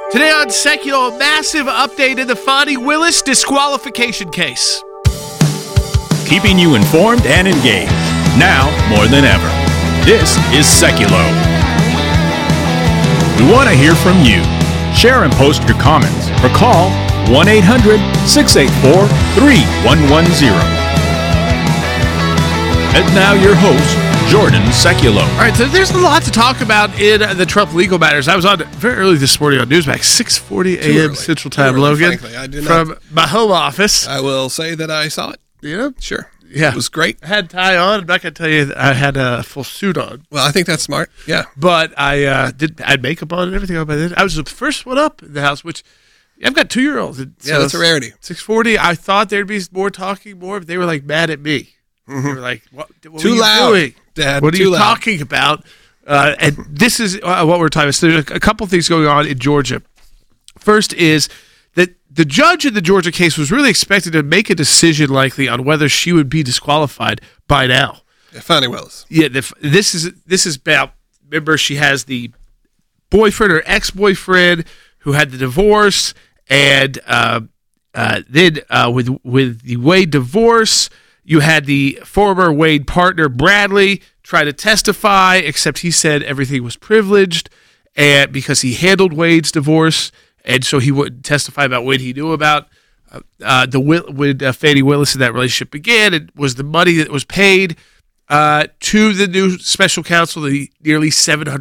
Today on Secular, a massive update in the Fonnie Willis disqualification case. Keeping you informed and engaged, now more than ever. This is Seculo. We want to hear from you. Share and post your comments or call 1-800-684-3110. And now your host, Jordan Seculo. All right, so there's a lot to talk about in the Trump legal matters. I was on very early this morning on Newsmax, 6:40 a.m. Central Time, Logan, frankly. I did from not. my home office. I will say that I saw it. Yeah? Sure. Yeah. It was great. I had a tie on. I'm not going to tell you that I had a full suit on. Well, I think that's smart. Yeah. But I had makeup on and everything on by then. I was the first one up in the house, which I've got 2-year-olds. Yeah, that's a rarity. 6:40, I thought there'd be more talking, but they were like mad at me. Mm-hmm. They were like, what Too are you loud, doing? Dad. What are too you loud. talking about? And this is what we're talking about. So there's a couple things going on in Georgia. First is that the judge in the Georgia case was really expected to make a decision likely on whether she would be disqualified by now. Yeah, Fonnie Willis. Yeah, this is about, remember, she has the boyfriend or ex-boyfriend who had the divorce, and then with the Wade divorce, you had the former Wade partner, Bradley, try to testify, except he said everything was privileged and because he handled Wade's divorce, and so he wouldn't testify about what he knew about when Fannie Willis and that relationship began. It was the money that was paid to the new special counsel, the nearly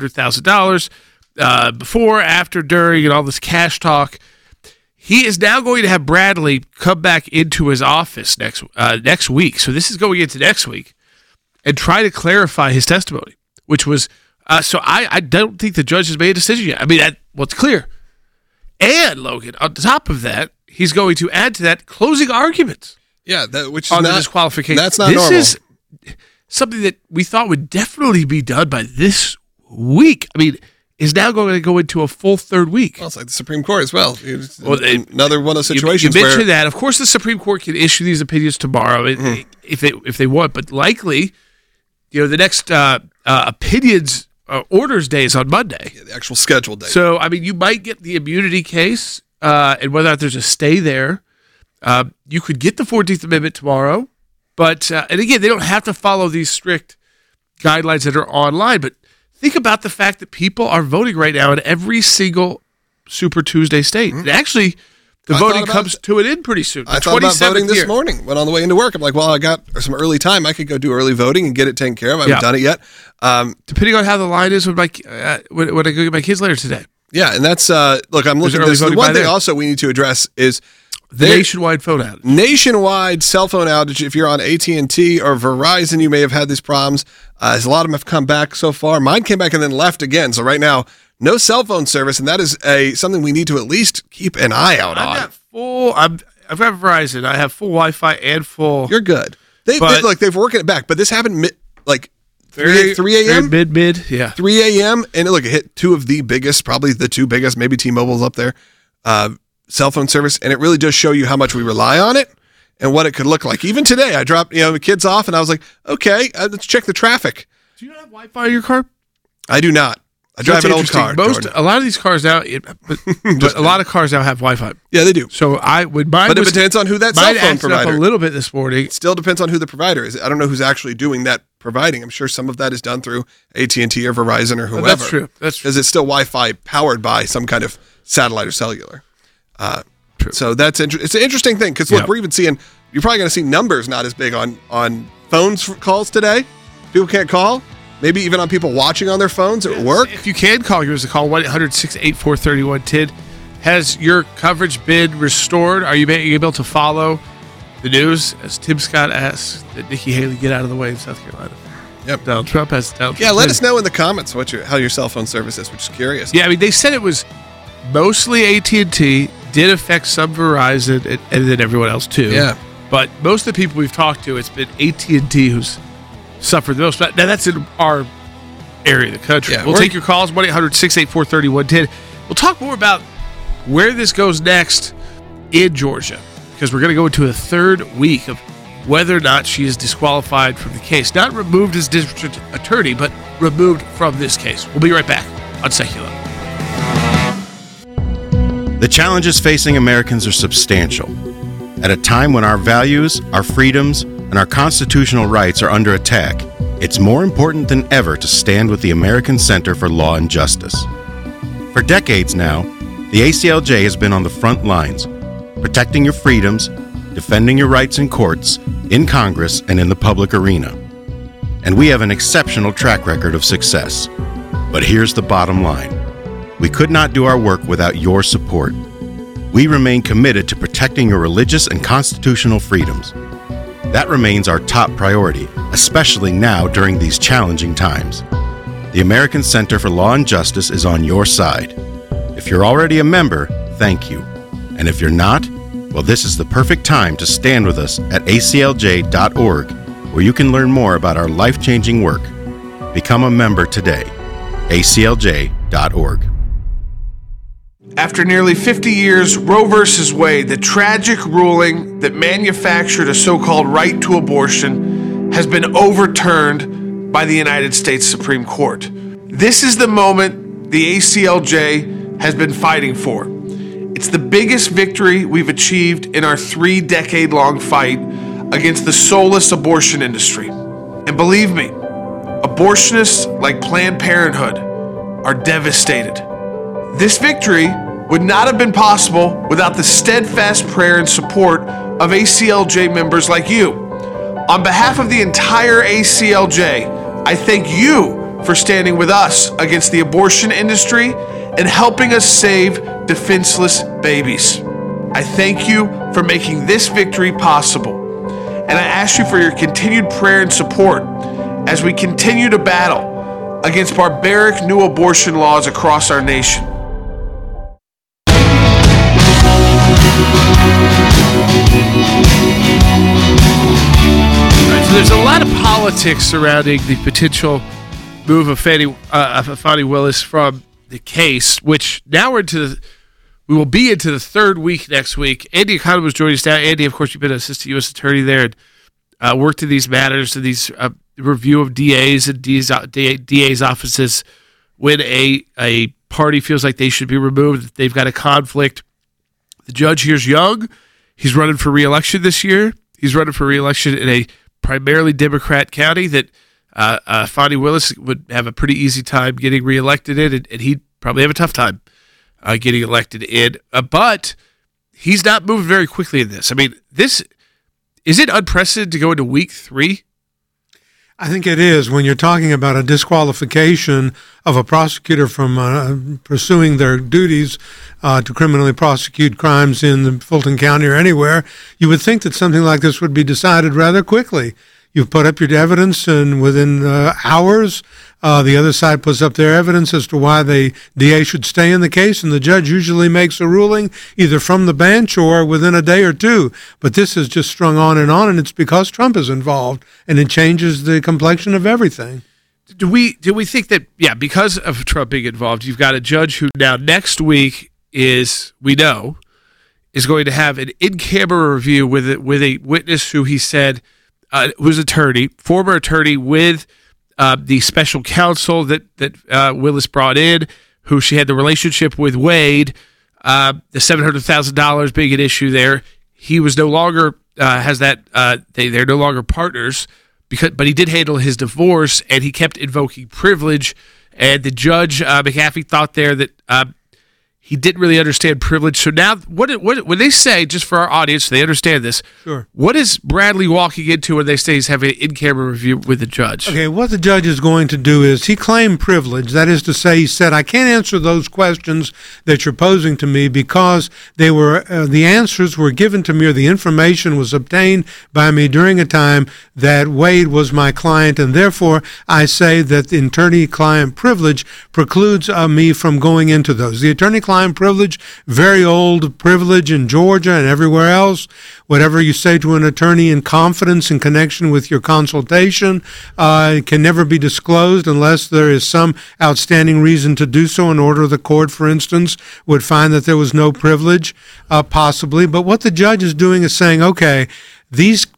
$700,000 before, after, during, and all this cash talk. He is now going to have Bradley come back into his office next week. So this is going into next week, and try to clarify his testimony, which was so I don't think the judge has made a decision yet. I mean, it's clear. And Logan, on top of that, he's going to add to that closing arguments. Yeah, which is on not the disqualification. That's not this normal. This is something that we thought would definitely be done by this week. I mean, is now going to go into a full third week. Well, it's like the Supreme Court as well. It's Well, another one of those situations you mentioned where that. Of course, the Supreme Court can issue these opinions tomorrow if they want, but likely, the next opinions orders day is on Monday. the actual scheduled date. So, I mean, you might get the immunity case, and whether or not there's a stay there. You could get the 14th Amendment tomorrow, but and again, they don't have to follow these strict guidelines that are online, but think about the fact that people are voting right now in every single Super Tuesday state. And actually, the voting comes to an end pretty soon. I thought about voting this morning. Went on the way into work. I'm like, well, I got some early time. I could go do early voting and get it taken care of. I haven't done it yet. Depending on how the line is when I go get my kids later today. Yeah, and that's look. I'm looking at early this. The voting one by thing then. also we need to address is The nationwide phone outage. Nationwide cell phone outage. If you're on AT&T or Verizon, you may have had these problems. As a lot of them have come back so far. Mine came back and then left again. So right now, no cell phone service, and that is something we need to at least keep an eye out on. I've got Verizon. I have full Wi-Fi and full. You're good. They've working it back, but this happened 3 a.m. Mid, yeah. 3 a.m. And look, it hit two of the biggest, probably the two biggest, maybe T-Mobile's up there, cell phone service, and it really does show you how much we rely on it and what it could look like. Even today, I dropped the kids off, and I was like, okay, let's check the traffic. Do you not have Wi-Fi in your car? I do not. I drive an old car. A lot of these cars now, but a lot of cars now have Wi-Fi. Yeah, they do. So but it depends on who that cell phone provider. Up a little bit this morning. It still depends on who the provider is. I don't know who's actually doing that providing. I'm sure some of that is done through AT&T or Verizon or whoever. That's true. Because it's still Wi-Fi powered by some kind of satellite or cellular. True. So it's an interesting thing because look, we're even seeing. You're probably going to see numbers not as big on phones calls today. People can't call. Maybe even on people watching on their phones at work. If you can call, give us a call, 1-800-684-3110. Has your coverage been restored? Are you able to follow the news? As Tim Scott asks, did Nikki Haley get out of the way in South Carolina? Yep. Donald Trump has Donald Yeah, Trump let us know in the comments how your cell phone service is, which is curious. Yeah, I mean, they said it was mostly AT&T, did affect some Verizon, and then everyone else too. Yeah. But most of the people we've talked to, it's been AT&T who's suffered the most. But now that's in our area of the country. Yeah, we'll take your calls, 1-800-684-3110. We'll talk more about where this goes next in Georgia, because we're going to go into a third week of whether or not she is disqualified from the case. Not removed as district attorney, but removed from this case. We'll be right back on Secular. The challenges facing Americans are substantial. At a time when our values, our freedoms, and our constitutional rights are under attack, it's more important than ever to stand with the American Center for Law and Justice. For decades now, the ACLJ has been on the front lines, protecting your freedoms, defending your rights in courts, in Congress, and in the public arena. And we have an exceptional track record of success. But here's the bottom line. We could not do our work without your support. We remain committed to protecting your religious and constitutional freedoms. That remains our top priority, especially now during these challenging times. The American Center for Law and Justice is on your side. If you're already a member, thank you. And if you're not, well, this is the perfect time to stand with us at aclj.org, where you can learn more about our life-changing work. Become a member today. aclj.org. After nearly 50 years, Roe v. Wade, the tragic ruling that manufactured a so-called right to abortion, has been overturned by the United States Supreme Court. This is the moment the ACLJ has been fighting for. It's the biggest victory we've achieved in our 3-decade-long fight against the soulless abortion industry. And believe me, abortionists like Planned Parenthood are devastated. This victory would not have been possible without the steadfast prayer and support of ACLJ members like you. On behalf of the entire ACLJ, I thank you for standing with us against the abortion industry and helping us save defenseless babies. I thank you for making this victory possible. And I ask you for your continued prayer and support as we continue to battle against barbaric new abortion laws across our nation. So there's a lot of politics surrounding the potential move of Fani Willis from the case, which now we will be into the third week next week. Andy Economou was joining us now. Andy, of course, you've been an assistant U.S. attorney there and worked in these matters and these review of DAs and DAs offices when a party feels like they should be removed, they've got a conflict. The judge here's young. He's running for re-election this year. He's running for re-election in a primarily Democrat county that Fani Willis would have a pretty easy time getting re-elected in, and he'd probably have a tough time getting elected in. But he's not moving very quickly in this. I mean, is it unprecedented to go into week 3? I think it is when you're talking about a disqualification of a prosecutor from pursuing their duties to criminally prosecute crimes in the Fulton County or anywhere. You would think that something like this would be decided rather quickly. You've put up your evidence, and within hours, the other side puts up their evidence as to why the DA should stay in the case, and the judge usually makes a ruling either from the bench or within a day or two. But this is just strung on, and it's because Trump is involved, and it changes the complexion of everything. Do we think that, because of Trump being involved, you've got a judge who now next week is going to have an in-camera review with a witness who he said who's former attorney with the special counsel that Willis brought in, who she had the relationship with Wade, the $700,000 being an issue there. He was no longer has that. They're no longer partners but he did handle his divorce, and he kept invoking privilege. And the judge McAfee thought there that he didn't really understand privilege. So now, what when they say, just for our audience, so they understand this, sure. What is Bradley walking into when they say he's having an in-camera review with the judge? Okay, what the judge is going to do is he claimed privilege. That is to say, he said, I can't answer those questions that you're posing to me because they were the answers were given to me, or the information was obtained by me during a time that Wade was my client, and therefore I say that the attorney-client privilege precludes me from going into those. The attorney-client privilege, very old privilege in Georgia and everywhere else. Whatever you say to an attorney in confidence in connection with your consultation can never be disclosed unless there is some outstanding reason to do so. In order, the court, for instance, would find that there was no privilege, possibly. But what the judge is doing is saying, okay, these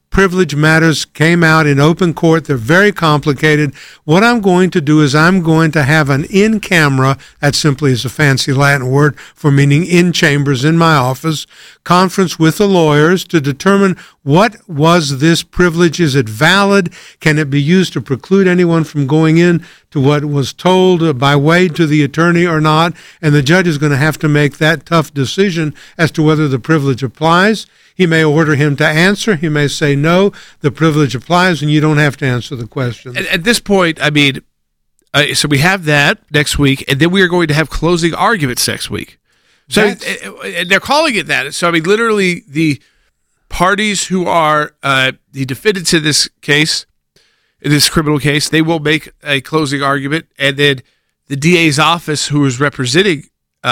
privilege matters came out in open court. They're very complicated. What I'm going to do is I'm going to have an in-camera, that simply is a fancy Latin word for meaning in chambers in my office, conference with the lawyers to determine what was this privilege. Is it valid? Can it be used to preclude anyone from going in to what was told by Wade to the attorney or not? And the judge is going to have to make that tough decision as to whether the privilege applies. He may order him to answer. He may say, no, the privilege applies, and you don't have to answer the question. At this point, I mean, so we have that next week, and then we are going to have closing arguments next week. So and they're calling it that. So, I mean, literally the parties who are the defendants in this case, in this criminal case, they will make a closing argument, and then the DA's office, who is representing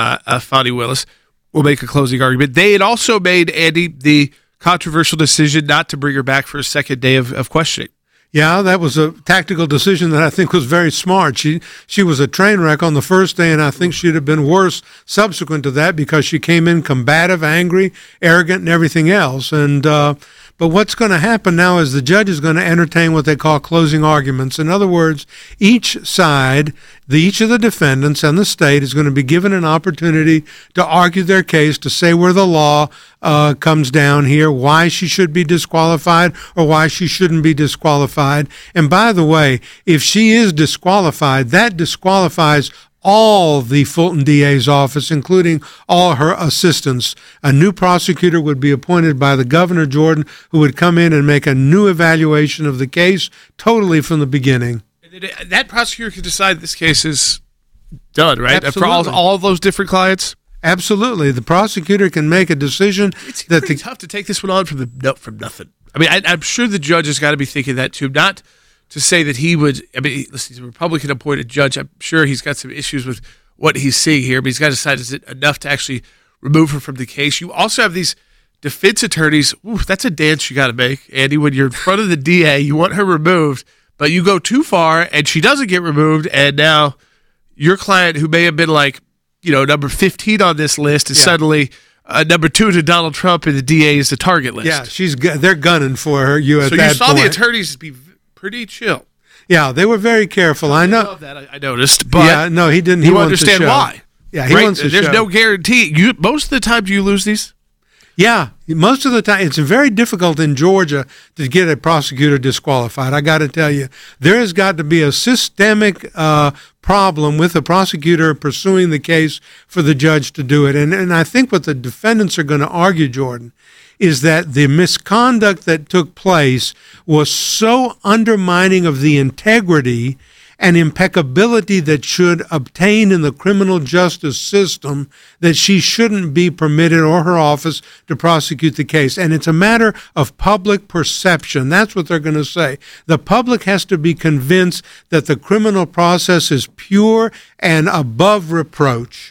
Fani Willis, will make a closing argument. They had also made, Andy, the controversial decision not to bring her back for a second day of questioning. Yeah, that was a tactical decision that I think was very smart. She was a train wreck on the first day, and I think she'd have been worse subsequent to that because she came in combative, angry, arrogant, and everything else. And but what's going to happen now is the judge is going to entertain what they call closing arguments. In other words, each side, each of the defendants and the state is going to be given an opportunity to argue their case, to say where the law comes down here, why she should be disqualified or why she shouldn't be disqualified. And by the way, if she is disqualified, that disqualifies all the Fulton DA's office, including all her assistants. A new prosecutor would be appointed by the governor, Jordan, who would come in and make a new evaluation of the case totally from the beginning. And that prosecutor can decide this case is done, right? Absolutely. For all of those different clients? Absolutely. The prosecutor can make a decision. It's pretty tough to take this one on from nothing. I mean, I'm sure the judge has got to be thinking that too, not to say that he would. I mean, listen, he's a Republican-appointed judge. I'm sure he's got some issues with what he's seeing here, but he's got to decide, is it enough to actually remove her from the case? You also have these defense attorneys. Ooh, that's a dance you got to make, Andy. When you're in front of the DA, you want her removed, but you go too far, and she doesn't get removed, and now your client, who may have been like, number 15 on this list, is suddenly number 2 to Donald Trump, and the DA is the target list. Yeah, they're gunning for her. You at that point. So you saw the attorneys be pretty chill. Yeah, they were very careful. I know. Love that. I noticed, but no, he didn't. You understand why? Yeah, he wants to show. There's no guarantee. Most of the time, do you lose these? Yeah, most of the time. It's very difficult in Georgia to get a prosecutor disqualified. I got to tell you, there has got to be a systemic problem with the prosecutor pursuing the case for the judge to do it. And I think what the defendants are going to argue, Jordan, is that the misconduct that took place was so undermining of the integrity and impeccability that should obtain in the criminal justice system that she shouldn't be permitted, or her office, to prosecute the case. And it's a matter of public perception. That's what they're going to say. The public has to be convinced that the criminal process is pure and above reproach.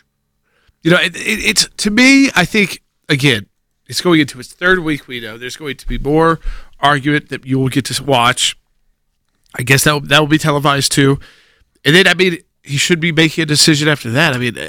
It's to me, I think, again, it's going into its third week. We know there's going to be more argument that you will get to watch. I guess that will be televised too. And then, I mean, he should be making a decision after that. I mean,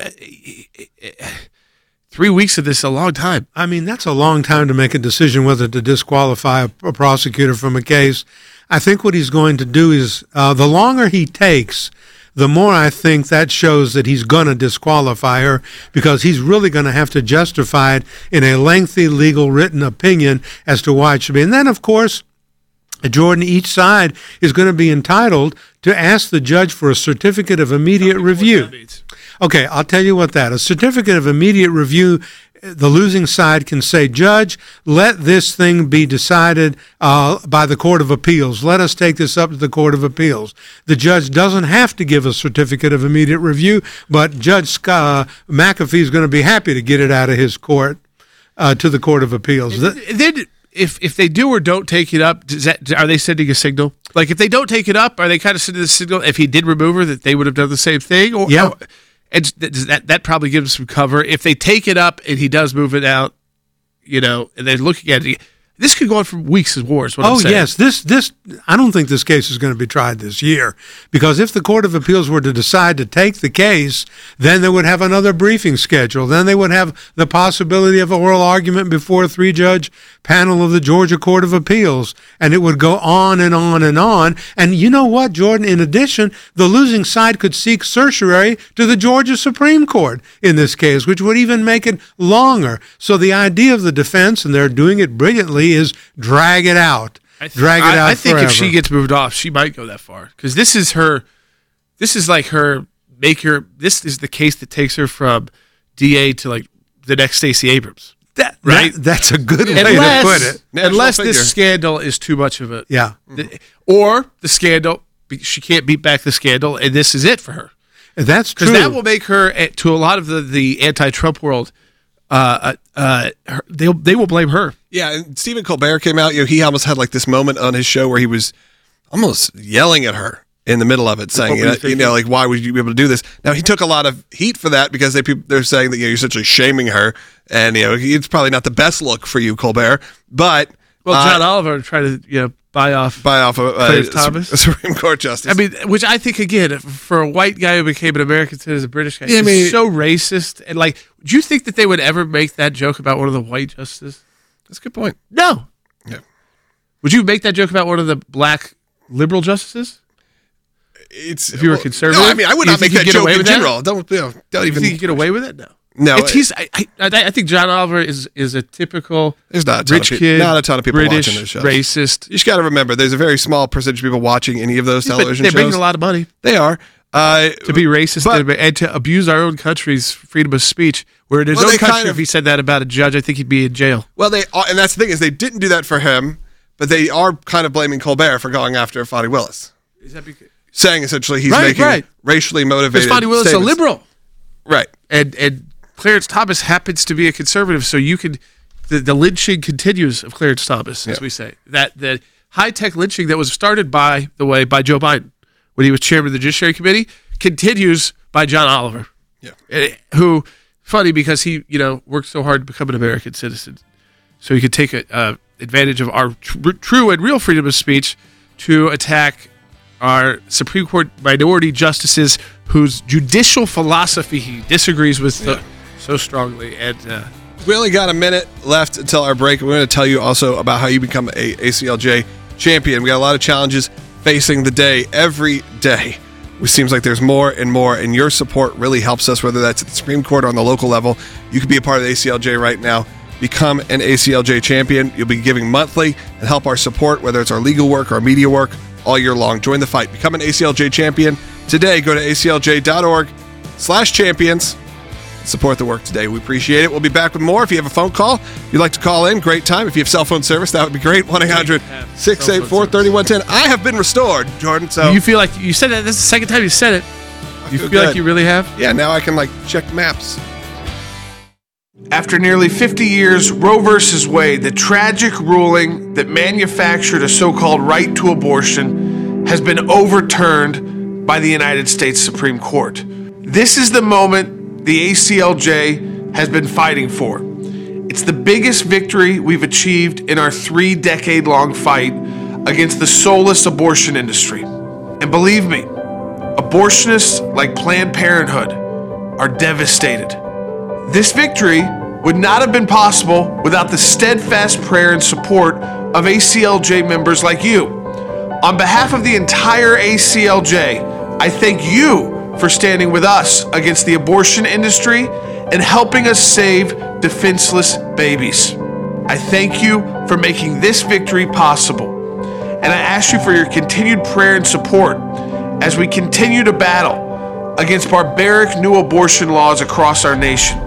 3 weeks of this is a long time. I mean, that's a long time to make a decision whether to disqualify a prosecutor from a case. I think what he's going to do is, the longer he takes, the more I think that shows that he's going to disqualify her, because he's really going to have to justify it in a lengthy legal written opinion as to why it should be. And then, of course, Jordan, each side is going to be entitled to ask the judge for a certificate of immediate review. Okay, I'll tell you what that is. A certificate of immediate review, the losing side can say, Judge, let this thing be decided by the Court of Appeals. Let us take this up to the Court of Appeals. The judge doesn't have to give a certificate of immediate review, but Judge McAfee is going to be happy to get it out of his court to the Court of Appeals. Then, if they do or don't take it up, are they sending a signal? Like, if they don't take it up, are they kind of sending the signal, if he did remove her, that they would have done the same thing? Yeah. And that probably gives some cover. If they take it up and he does move it out, and they're looking at it, This could go on for weeks as war. Is what I'm saying. Yes, this I don't think this case is going to be tried this year, because if the Court of Appeals were to decide to take the case, then they would have another briefing schedule. Then they would have the possibility of an oral argument before a 3-judge panel of the Georgia Court of Appeals, and it would go on and on and on. And you know what, Jordan? In addition, the losing side could seek certiorari to the Georgia Supreme Court in this case, which would even make it longer. So the idea of the defense, and they're doing it brilliantly, is drag it out. I think forever. if she gets moved off, she might go that far, because this is the case that takes her from DA to like the next Stacey Abrams. Right? That's a good way to put it. Unless this scandal is too much of it. Yeah. Or the scandal, she can't beat back the scandal, and this is it for her. That's true. Because that will make her, to a lot of the anti-Trump world, they will blame her. Yeah, and Stephen Colbert came out. He almost had like this moment on his show where he was almost yelling at her in the middle of it, saying, like, why would you be able to do this? Now, he took a lot of heat for that, because they're saying that you're essentially shaming her, and it's probably not the best look for you, Colbert. But John Oliver tried to buy off Clarence Thomas, a Supreme Court justice. I mean, which I think, again, for a white guy who became an American citizen, a British guy, Yeah, is so racist. And like, do you think that they would ever make that joke about one of the white justices? That's a good point. No. Yeah. Would you make that joke about one of the black liberal justices? If you were conservative, no, I mean, I would not make that joke in general. Don't you even think you get away with it? No. No, I think John Oliver is a typical there's not a ton rich of kid, not a ton of people British, watching those shows. Racist. You just got to remember, there's a very small percentage of people watching any of those television They're shows. bringing a lot of money They are. To be racist and to abuse our own country's freedom of speech. Where in his own country, if he said that about a judge, I think he'd be in jail. Well, they are, and that's the thing, is they didn't do that for him, but they are kind of blaming Colbert for going after Fani Willis. Is that because? Saying essentially he's making racially motivated Because Fani Willis is a liberal. Right. And Clarence Thomas happens to be a conservative, so you could the lynching continues of Clarence Thomas, as we say. That the high-tech lynching that was started, by the way, by Joe Biden when he was chairman of the Judiciary Committee continues by John Oliver. Yeah. Who, funny because he, worked so hard to become an American citizen. So he could take advantage of our true and real freedom of speech to attack our Supreme Court minority justices whose judicial philosophy he disagrees with so strongly. And we only got a minute left until our break. We're going to tell you also about how you become a ACLJ champion. We got a lot of challenges facing the day every day. It seems like there's more and more, and your support really helps us, whether that's at the Supreme Court or on the local level. You can be a part of the ACLJ right now. Become an ACLJ champion. You'll be giving monthly and help our support, whether it's our legal work, our media work, all year long. Join the fight. Become an ACLJ champion today. Go to aclj.org/champions. Support the work today. We appreciate it. We'll be back with more. If you have a phone call, if you'd like to call in, great time. If you have cell phone service, that would be great. 1-800-684-3110. I have been restored, Jordan. So you feel like you said that. This is the second time you said it. You feel like you really have? Yeah, now I can check maps. After nearly 50 years, Roe v. Wade, the tragic ruling that manufactured a so-called right to abortion, has been overturned by the United States Supreme Court. This is the moment the ACLJ has been fighting for. It's the biggest victory we've achieved in our 3-decade-long fight against the soulless abortion industry. And believe me, abortionists like Planned Parenthood are devastated. This victory would not have been possible without the steadfast prayer and support of ACLJ members like you. On behalf of the entire ACLJ, I thank you for standing with us against the abortion industry and helping us save defenseless babies. I thank you for making this victory possible, and I ask you for your continued prayer and support as we continue to battle against barbaric new abortion laws across our nation.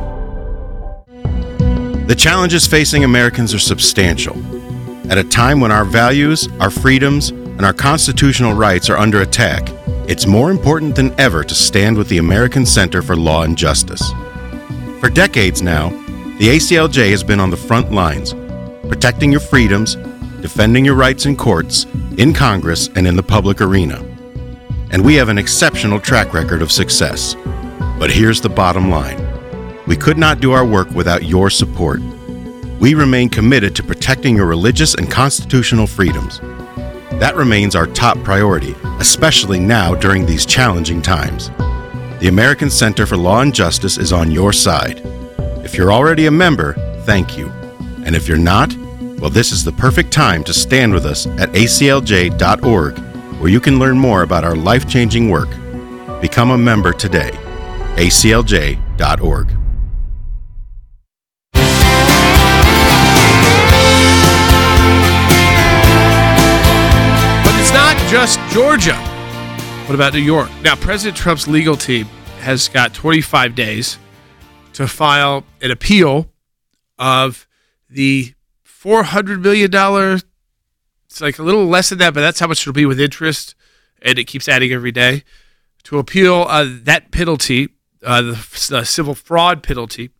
The challenges facing Americans are substantial. At a time when our values, our freedoms, and our constitutional rights are under attack, it's more important than ever to stand with the American Center for Law and Justice. For decades now, the ACLJ has been on the front lines, protecting your freedoms, defending your rights in courts, in Congress, and in the public arena. And we have an exceptional track record of success. But here's the bottom line. We could not do our work without your support. we remain committed to protecting your religious and constitutional freedoms. That remains our top priority, especially now during these challenging times. The American Center for Law and Justice is on your side. If you're already a member, thank you. And if you're not, well, this is the perfect time to stand with us at aclj.org, where you can learn more about our life-changing work. Become a member today. aclj.org. Just Georgia. What about New York? Now, President Trump's legal team has got 25 days to file an appeal of the $400 million. It's like a little less than that, but that's how much it'll be with interest, and it keeps adding every day. To appeal that penalty, the civil fraud penalty,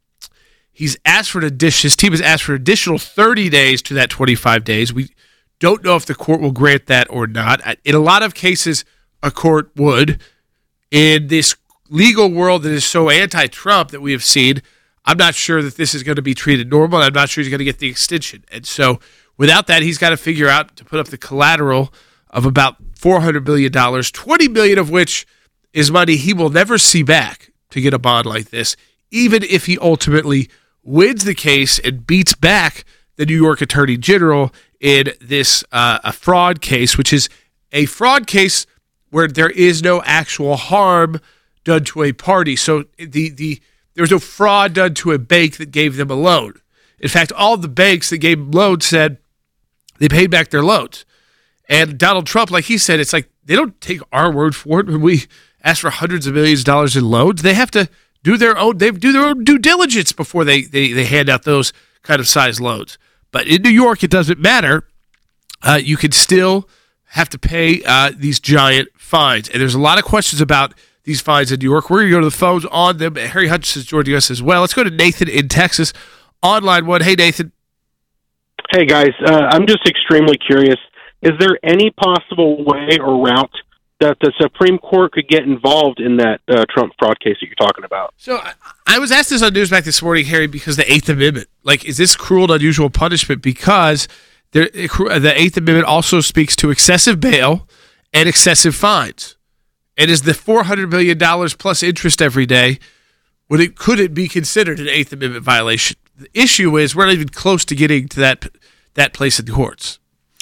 his team has asked for an additional 30 days to that 25 days. We don't know if the court will grant that or not. In a lot of cases, a court would. In this legal world that is so anti-Trump that we have seen, I'm not sure that this is going to be treated normal, and I'm not sure he's going to get the extension. And so without that, he's got to figure out to put up the collateral of about $400 million, $20 million of which is money he will never see back to get a bond like this, even if he ultimately wins the case and beats back the New York Attorney General in this a fraud case, which is a fraud case where there is no actual harm done to a party. So there was no fraud done to a bank that gave them a loan. In fact, all the banks that gave them loans said they paid back their loans. And Donald Trump, like he said, it's like they don't take our word for it when we ask for hundreds of millions of dollars in loans. They have to do their own due diligence before they hand out those kind of size loans. But in New York, it doesn't matter. You can still have to pay these giant fines. And there's a lot of questions about these fines in New York. We're going to go to the phones on them. Harry Hutchinson's joining us as well. Let's go to Nathan in Texas on line one. Hey, Nathan. Hey, guys. I'm just extremely curious. Is there any possible way or route that the Supreme Court could get involved in that Trump fraud case that you're talking about? So I was asked this on Newsmax this morning, Harry, because the Eighth Amendment. Like, is this cruel and unusual punishment? Because the Eighth Amendment also speaks to excessive bail and excessive fines. And is the $400 million plus interest every day, could it be considered an Eighth Amendment violation? The issue is we're not even close to getting to that place in the courts.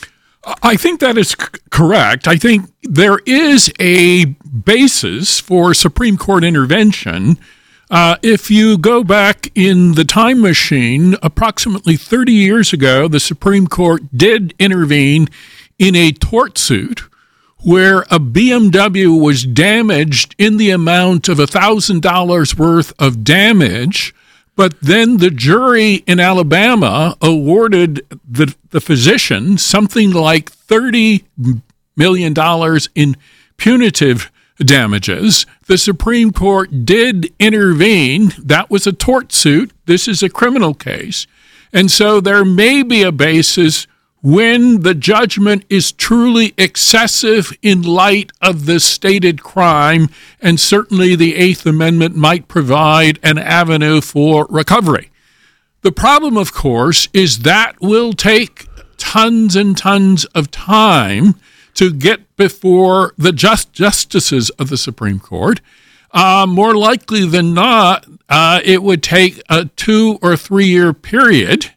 I think that is correct. I think there is a basis for Supreme Court intervention. If you go back in the time machine, approximately 30 years ago, the Supreme Court did intervene in a tort suit where a BMW was damaged in the amount of $1,000 worth of damage. But then the jury in Alabama awarded the physician something like $30 million in punitive damages. The Supreme Court did intervene. That was a tort suit. This is a criminal case. And so there may be a basis when the judgment is truly excessive in light of the stated crime, and certainly the Eighth Amendment might provide an avenue for recovery. The problem, of course, is that will take tons and tons of time to get before the justices of the Supreme Court. More likely than not, it would take a 2 or 3 year period.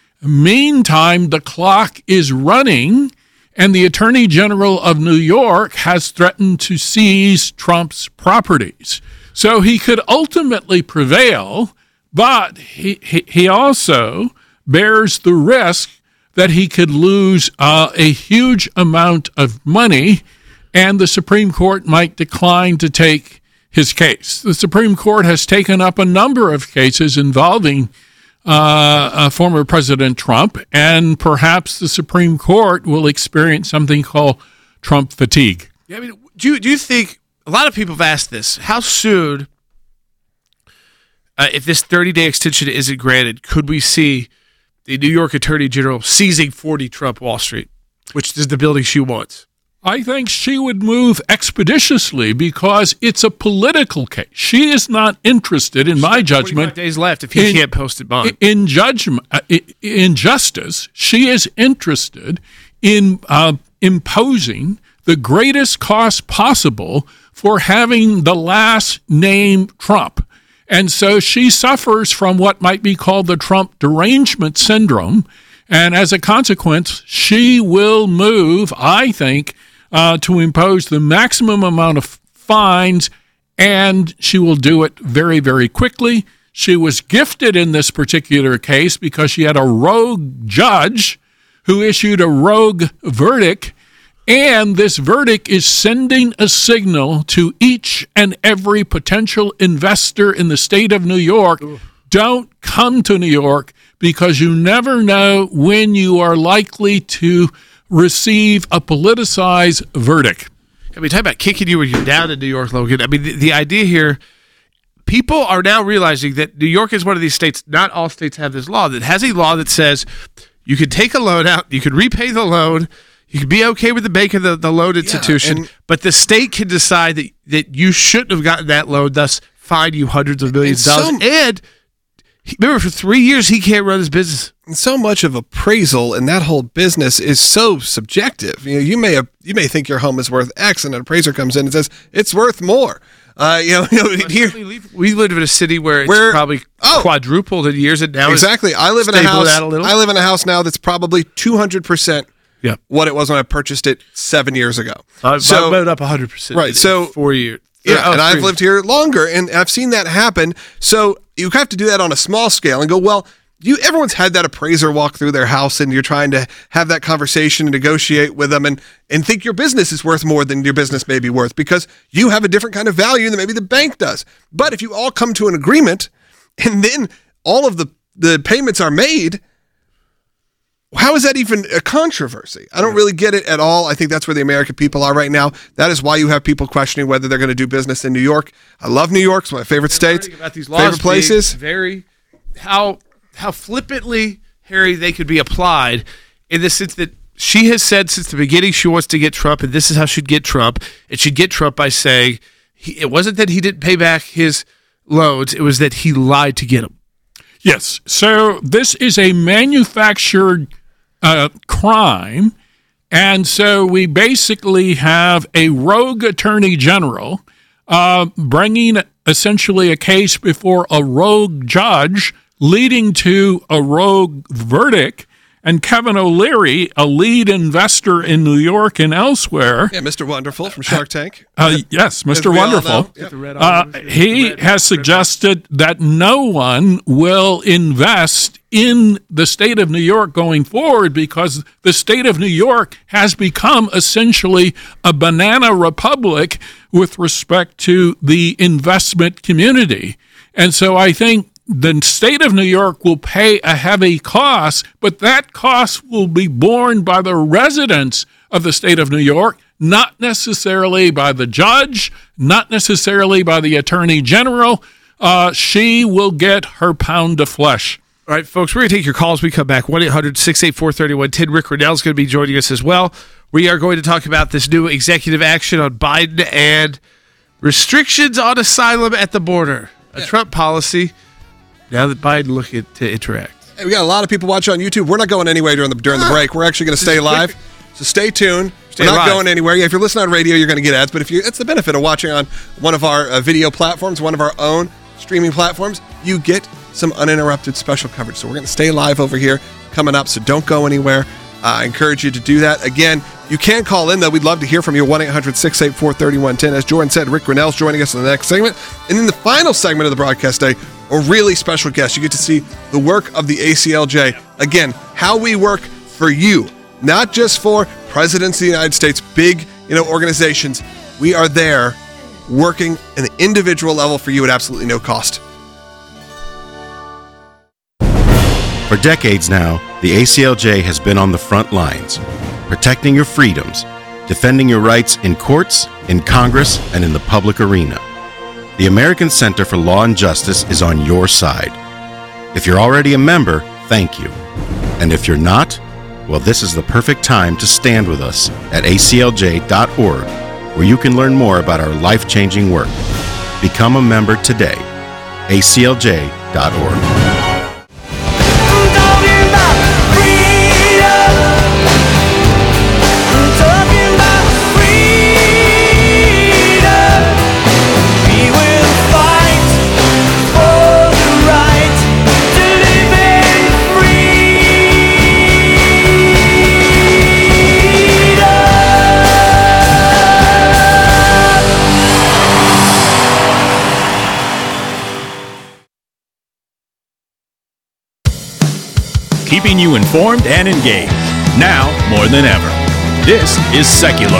Meantime, the clock is running, and the Attorney General of New York has threatened to seize Trump's properties. So he could ultimately prevail, but he also bears the risk that he could lose a huge amount of money, and the Supreme Court might decline to take his case. The Supreme Court has taken up a number of cases involving former President Trump, and perhaps the Supreme Court will experience something called Trump fatigue. Yeah, I mean, do you think, a lot of people have asked this, how soon, if this 30-day extension isn't granted, could we see the New York Attorney General seizing 40 Trump Wall Street, which is the building she wants? I think she would move expeditiously because it's a political case. She is not interested, in my judgment, 45 days left if he can't post it bond. In justice. She is interested in imposing the greatest cost possible for having the last name Trump. And so she suffers from what might be called the Trump derangement syndrome. And as a consequence, she will move, I think, to impose the maximum amount of fines, and she will do it very, very quickly. She was gifted in this particular case because she had a rogue judge who issued a rogue verdict, and this verdict is sending a signal to each and every potential investor in the state of New York. Don't come to New York because you never know when you are likely to receive a politicized verdict. I mean, talk about kicking you when you're down in New York, Logan. I mean, the idea here, people are now realizing that New York is one of these states, not all states have this law, that has a law that says you can take a loan out, you can repay the loan, you can be okay with the bank and the loan institution, but the state can decide that you shouldn't have gotten that loan, thus fine you hundreds of millions of dollars. And remember, for 3 years, he can't run his business. And so much of appraisal and that whole business is so subjective. You know, you may think your home is worth X, and an appraiser comes in and says it's worth more. Here we live in a city where it's probably quadrupled in years, and now exactly. I live in a house now that's probably 200%. Yeah, what it was when I purchased it 7 years ago. So I went up 100%. Right. So 4 years. Yeah, and I've lived here longer, and I've seen that happen. So you have to do that on a small scale and go, well, everyone's had that appraiser walk through their house, and you're trying to have that conversation and negotiate with them and think your business is worth more than your business may be worth because you have a different kind of value than maybe the bank does. But if you all come to an agreement and then all of the payments are made, how is that even a controversy? I don't really get it at all. I think that's where the American people are right now. That is why you have people questioning whether they're going to do business in New York. I love New York. It's one of my favorite states, about these laws favorite places. How flippantly, Harry, they could be applied in the sense that she has said since the beginning she wants to get Trump, and this is how she'd get Trump. And she'd get Trump by saying it wasn't that he didn't pay back his loans, it was that he lied to get them. Yes. So this is a manufactured crime, and so we basically have a rogue attorney general bringing essentially a case before a rogue judge, leading to a rogue verdict. And Kevin O'Leary, a lead investor in New York and elsewhere. Yeah, Mr. Wonderful from Shark Tank. Yes, Mr. Wonderful. He has suggested that no one will invest in the state of New York going forward because the state of New York has become essentially a banana republic with respect to the investment community. And so I think the state of New York will pay a heavy cost, but that cost will be borne by the residents of the state of New York, not necessarily by the judge, not necessarily by the attorney general. She will get her pound of flesh. All right, folks, we're going to take your calls. We come back. 1-800-684-3110. Rick Renell going to be joining us as well. We are going to talk about this new executive action on Biden and restrictions on asylum at the border, a Trump policy. Now that Biden looking to interact. Hey, we got a lot of people watching on YouTube. We're not going anywhere during the break. We're actually going to stay live. So stay tuned. We're not going anywhere. Yeah, if you're listening on radio, you're going to get ads. But it's the benefit of watching on one of our video platforms, one of our own streaming platforms. You get some uninterrupted special coverage. So we're going to stay live over here coming up. So don't go anywhere. I encourage you to do that. Again, you can call in, though. We'd love to hear from you. 1-800-684-3110. As Jordan said, Rick Renell's joining us in the next segment. And in the final segment of the broadcast day, a really special guest. You get to see the work of the ACLJ. Again, how we work for you, not just for presidents of the United States, big organizations. We are there working at an individual level for you at absolutely no cost. For decades now, the ACLJ has been on the front lines, protecting your freedoms, defending your rights in courts, in Congress, and in the public arena. The American Center for Law and Justice is on your side. If you're already a member, thank you. And if you're not, Well, this is the perfect time to stand with us at aclj.org, where you can learn more about our life-changing work. Become a member today. aclj.org. Keeping you informed and engaged. Now more than ever. This is Seculo.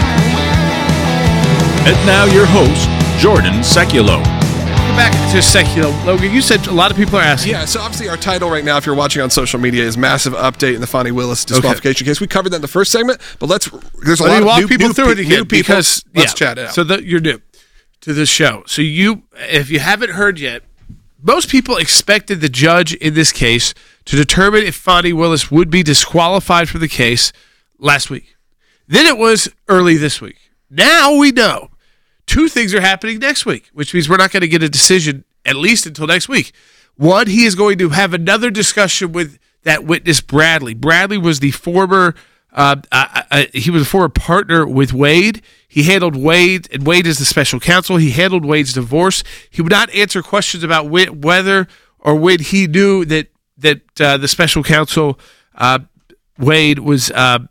And now your host, Jordan Seculo. Welcome back to Seculo. Logan, you said a lot of people are asking. Yeah, so obviously our title right now, if you're watching on social media, is Massive Update in the Fonnie Willis disqualification case. We covered that in the first segment, but there's a lot of walk new people through it new again people. because Let's chat it out. So you're new to this show. So if you haven't heard yet, most people expected the judge in this case to determine if Fonnie Willis would be disqualified from the case last week. Then it was early this week. Now we know two things are happening next week, which means we're not going to get a decision at least until next week. One, he is going to have another discussion with that witness, Bradley. Bradley was the former he was a former partner with Wade. He handled Wade, and Wade is the special counsel. He handled Wade's divorce. He would not answer questions about whether or when he knew that the special counsel Wade was, the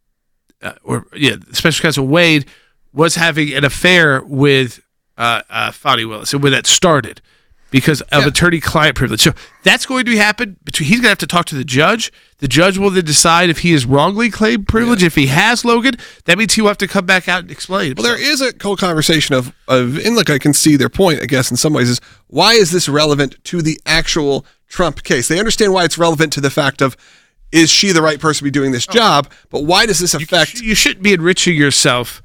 special counsel Wade was having an affair with Fonnie Willis, and when that started because of attorney-client privilege. So that's going to happen. He's going to have to talk to the judge. The judge will then decide if he has wrongly claimed privilege. If he has, Logan, that means he will have to come back out and explain himself. Well, there is a whole conversation of and look, I can see their point, I guess, in some ways, is why is this relevant to the actual Trump case? They understand why it's relevant to the fact of, is she the right person to be doing this job? But why does this affect... You shouldn't be enriching yourself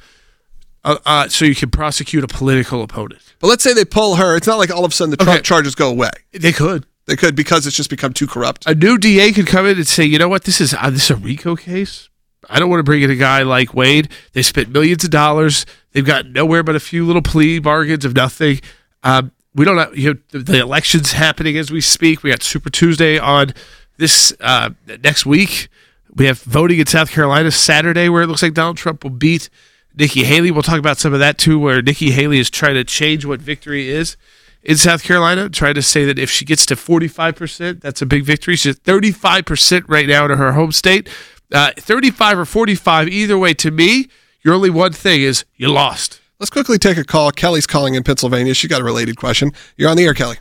so you can prosecute a political opponent. But let's say they pull her. It's not like all of a sudden the Trump charges go away. They could. They could, because it's just become too corrupt. A new DA could come in and say, you know what, this is a RICO case. I don't want to bring in a guy like Wade. They spent millions of dollars. They've got nowhere but a few little plea bargains of nothing. We don't have, the election's happening as we speak. We got Super Tuesday on this next week. We have voting in South Carolina Saturday, where it looks like Donald Trump will beat Nikki Haley. We'll talk about some of that too, where Nikki Haley is trying to change what victory is in South Carolina, trying to say that if she gets to 45%, that's a big victory. She's at 35% right now in her home state. 35 or 45, either way, to me, your only one thing is you lost. Let's quickly take a call. Kelly's calling in Pennsylvania. She got a related question. You're on the air, Kelly.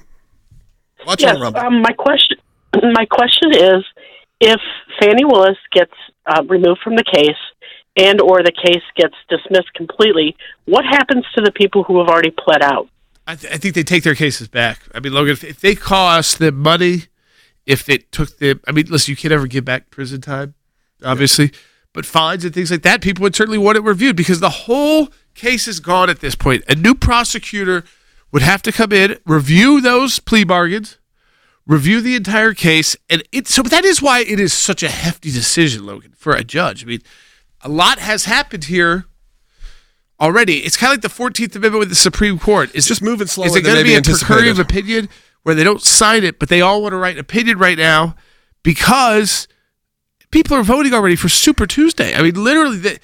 Watch on Rumble. My question is, if Fani Willis gets removed from the case and or the case gets dismissed completely, what happens to the people who have already pled out? I think they take their cases back. I mean, Logan, if they cost them money, if it took them, I mean, listen, you can't ever give back prison time, obviously, but fines and things like that, people would certainly want it reviewed because the whole case is gone at this point. A new prosecutor would have to come in, review those plea bargains, review the entire case, and so that is why it is such a hefty decision, Logan, for a judge. I mean, a lot has happened here already. It's kind of like the 14th Amendment with the Supreme Court. It's just moving slower than maybe anticipated. Is it going to be a per curiam opinion where they don't sign it, but they all want to write an opinion right now because people are voting already for Super Tuesday? I mean, literally,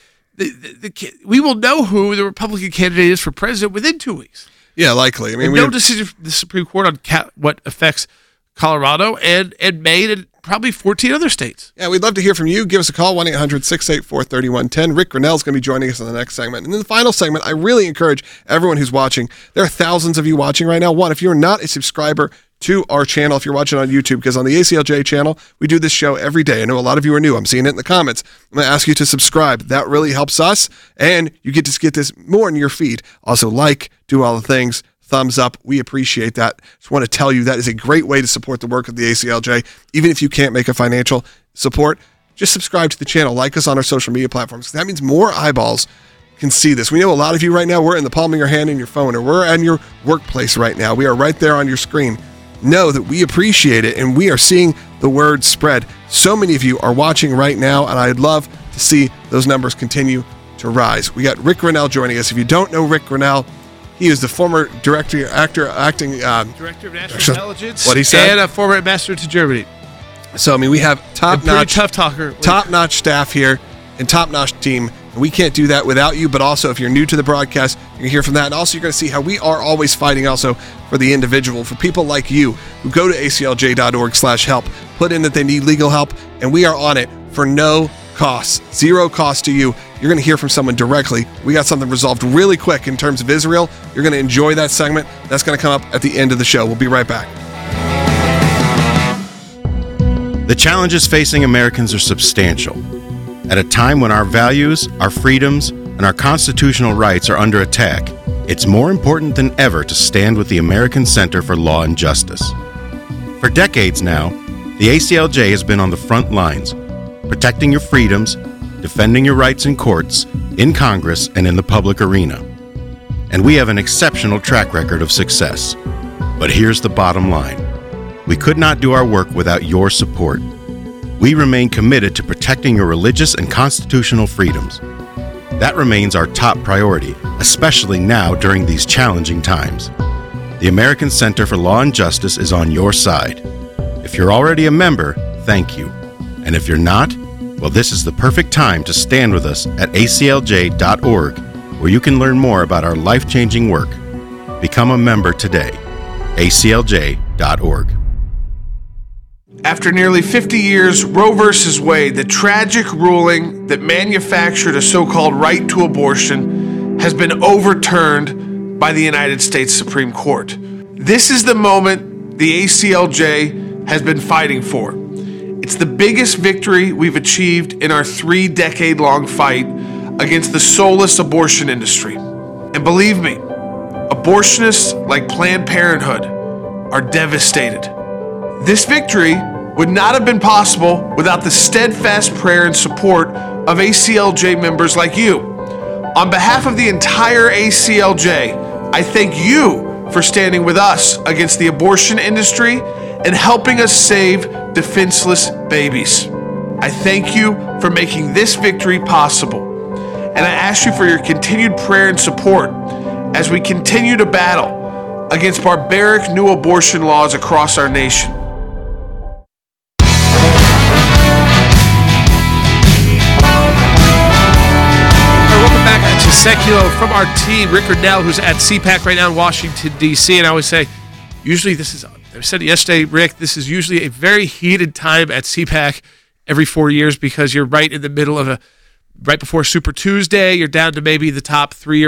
we will know who the Republican candidate is for president within 2 weeks. Yeah, likely. I mean, no decision from the Supreme Court on what affects Colorado and Maine and probably 14 other states. Yeah, we'd love to hear from you. Give us a call, 1-800-684-3110. Rick Grinnell's going to be joining us in the next segment. And in the final segment, I really encourage everyone who's watching. There are thousands of you watching right now. One, if you're not a subscriber to our channel, if you're watching on YouTube, because on the ACLJ channel, we do this show every day. I know a lot of you are new. I'm seeing it in the comments. I'm going to ask you to subscribe. That really helps us, and you get to get this more in your feed. Also, do all the things. Thumbs up. We appreciate that. Just want to tell you that is a great way to support the work of the ACLJ. Even if you can't make a financial support, just subscribe to the channel. Like us on our social media platforms. That means more eyeballs can see this. We know a lot of you right now, we're in the palm of your hand in your phone, or we're in your workplace right now. We are right there on your screen. know that we appreciate it and we are seeing the word spread. So many of you are watching right now, and I'd love to see those numbers continue to rise. We got Rick Grinnell joining us. If you don't know Rick Grinnell, he is the former director of National Intelligence, what he said, and a former ambassador to Germany. So, I mean, we have top-notch tough talker, top-notch staff here and top-notch team. And we can't do that without you, but also if you're new to the broadcast, you're going to hear from that. And also you're going to see how we are always fighting also for the individual, for people like you who go to aclj.org/help, put in that they need legal help, and we are on it for no cost, zero cost to you. You're going to hear from someone directly. We got something resolved really quick in terms of Israel. You're going to enjoy that segment. That's going to come up at the end of the show. We'll be right back. The challenges facing Americans are substantial. At a time when our values, our freedoms, and our constitutional rights are under attack, it's more important than ever to stand with the American Center for Law and Justice. For decades now, the ACLJ has been on the front lines, protecting your freedoms, defending your rights in courts, in Congress, and in the public arena. And we have an exceptional track record of success. But here's the bottom line. We could not do our work without your support. We remain committed to protecting your religious and constitutional freedoms. That remains our top priority, especially now during these challenging times. The American Center for Law and Justice is on your side. If you're already a member, thank you. And if you're not, well, this is the perfect time to stand with us at aclj.org, where you can learn more about our life-changing work. Become a member today. aclj.org. After nearly 50 years, Roe v. Wade, the tragic ruling that manufactured a so-called right to abortion, has been overturned by the United States Supreme Court. This is the moment the ACLJ has been fighting for. It's the biggest victory we've achieved in our 3-decade-long fight against the soulless abortion industry. And believe me, abortionists like Planned Parenthood are devastated. This victory would not have been possible without the steadfast prayer and support of ACLJ members like you. On behalf of the entire ACLJ, I thank you for standing with us against the abortion industry and helping us save defenseless babies. I thank you for making this victory possible. And I ask you for your continued prayer and support as we continue to battle against barbaric new abortion laws across our nation. Seculo from our team, Rick Grinnell, who's at CPAC right now in Washington, D.C. And I always say, usually I said it yesterday, Rick, this is usually a very heated time at CPAC every 4 years because you're right in the middle of right before Super Tuesday. You're down to maybe the top three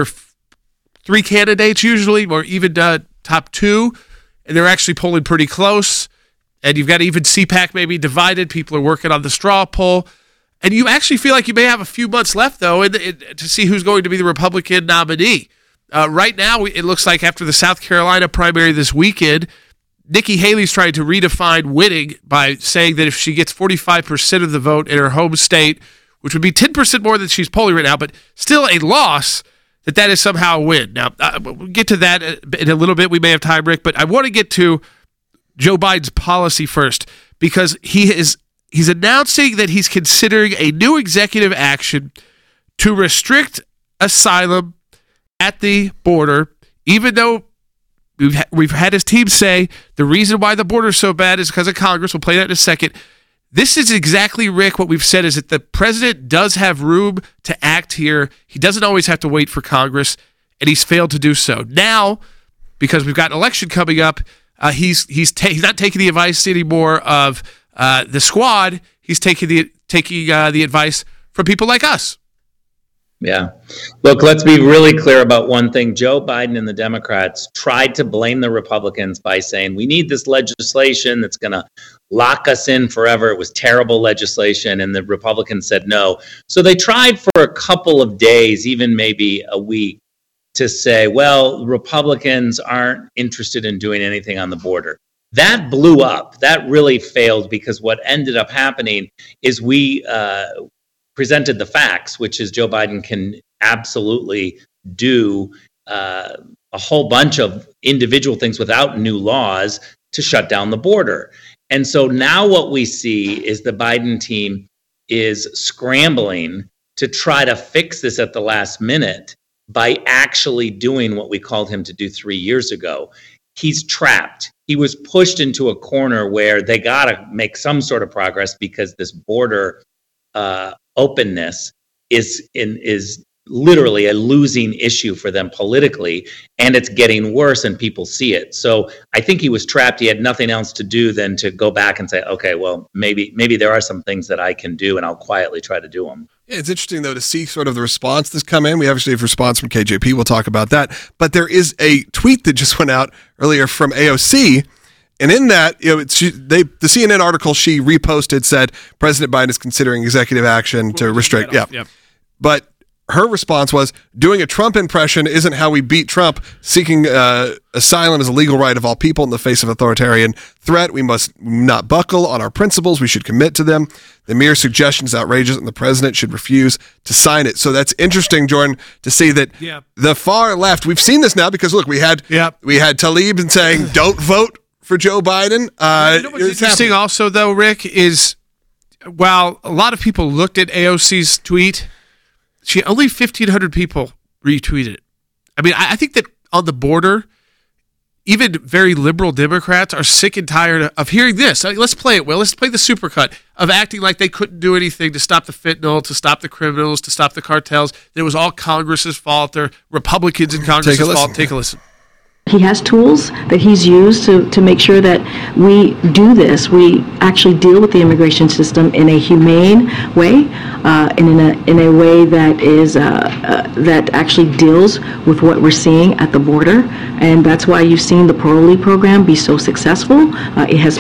candidates usually, or even top two. And they're actually polling pretty close. And you've got even CPAC maybe divided. People are working on the straw poll. And you actually feel like you may have a few months left, though, to see who's going to be the Republican nominee. Right now, it looks like after the South Carolina primary this weekend, Nikki Haley's trying to redefine winning by saying that if she gets 45% of the vote in her home state, which would be 10% more than she's polling right now, but still a loss, that is somehow a win. Now, we'll get to that in a little bit. We may have time, Rick, but I want to get to Joe Biden's policy first because he's announcing that he's considering a new executive action to restrict asylum at the border, even though we've had his team say the reason why the border is so bad is because of Congress. We'll play that in a second. This is exactly, Rick, what we've said is that the president does have room to act here. He doesn't always have to wait for Congress, and he's failed to do so. Now, because we've got an election coming up, he's not taking the advice anymore of the squad. He's taking the advice from people like us. Yeah. Look, let's be really clear about one thing. Joe Biden and the Democrats tried to blame the Republicans by saying, we need this legislation that's going to lock us in forever. It was terrible legislation. And the Republicans said no. So they tried for a couple of days, even maybe a week, to say, well, Republicans aren't interested in doing anything on the border. That blew up. That really failed because what ended up happening is we presented the facts, which is Joe Biden can absolutely do a whole bunch of individual things without new laws to shut down the border. And so now what we see is the Biden team is scrambling to try to fix this at the last minute by actually doing what we called him to do 3 years ago. He's trapped. He was pushed into a corner where they got to make some sort of progress because this border openness is literally a losing issue for them politically, and it's getting worse and people see it. So I think he was trapped. He had nothing else to do than to go back and say, okay, well, maybe there are some things that I can do and I'll quietly try to do them. Yeah, it's interesting, though, to see sort of the response that's come in. We obviously have a response from KJP. We'll talk about that. But there is a tweet that just went out earlier from AOC. And in that, the CNN article she reposted said President Biden is considering executive action to restrict. Yeah. But her response was, doing a Trump impression isn't how we beat Trump. Seeking asylum is a legal right of all people in the face of authoritarian threat. We must not buckle on our principles. We should commit to them. The mere suggestion is outrageous, and the president should refuse to sign it. So that's interesting, Jordan, to see that the far left, we've seen this now because, look, we had Tlaib saying, don't vote for Joe Biden. You know what's interesting also, though, Rick, is while a lot of people looked at AOC's tweet, only 1,500 people retweeted it. I mean, I think that on the border, even very liberal Democrats are sick and tired of hearing this. Let's play it, Will. Let's play the supercut of acting like they couldn't do anything to stop the fentanyl, to stop the criminals, to stop the cartels. That it was all Congress's fault. They're Republicans in Congress's fault. Take a listen. He has tools that he's used to make sure that we do this. We actually deal with the immigration system in a humane way, and in a way that is that actually deals with what we're seeing at the border. And that's why you've seen the parolee program be so successful. It has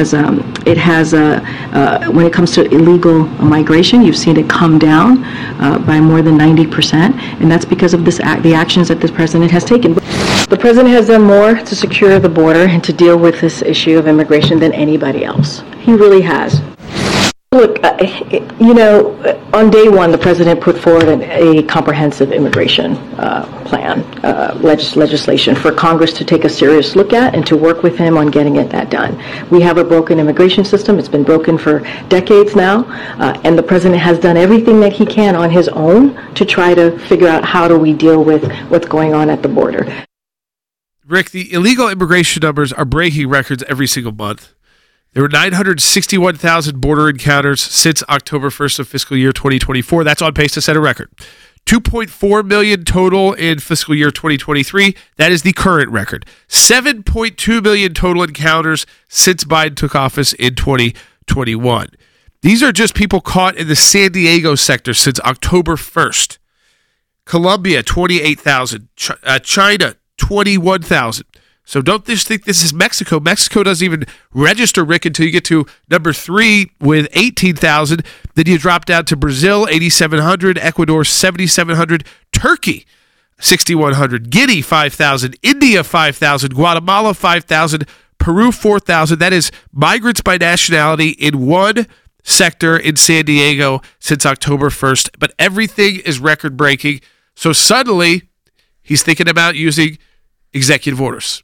when it comes to illegal migration, you've seen it come down by more than 90%, and that's because of the actions that this president has taken. The president has done more to secure the border and to deal with this issue of immigration than anybody else. He really has. Look, on day one, the president put forward a comprehensive immigration plan, legislation for Congress to take a serious look at and to work with him on getting that done. We have a broken immigration system. It's been broken for decades now, and the president has done everything that he can on his own to try to figure out how do we deal with what's going on at the border. Rick, the illegal immigration numbers are breaking records every single month. There were 961,000 border encounters since October 1st of fiscal year 2024. That's on pace to set a record. 2.4 million total in fiscal year 2023. That is the current record. 7.2 million total encounters since Biden took office in 2021. These are just people caught in the San Diego sector since October 1st. Colombia, 28,000. China, 21,000. So don't just think this is Mexico. Mexico doesn't even register, Rick, until you get to number 3 with 18,000. Then you drop down to Brazil, 8,700. Ecuador, 7,700. Turkey, 6,100. Guinea, 5,000. India, 5,000. Guatemala, 5,000. Peru, 4,000. That is migrants by nationality in one sector in San Diego since October 1st. But everything is record-breaking. So suddenly, he's thinking about using executive orders.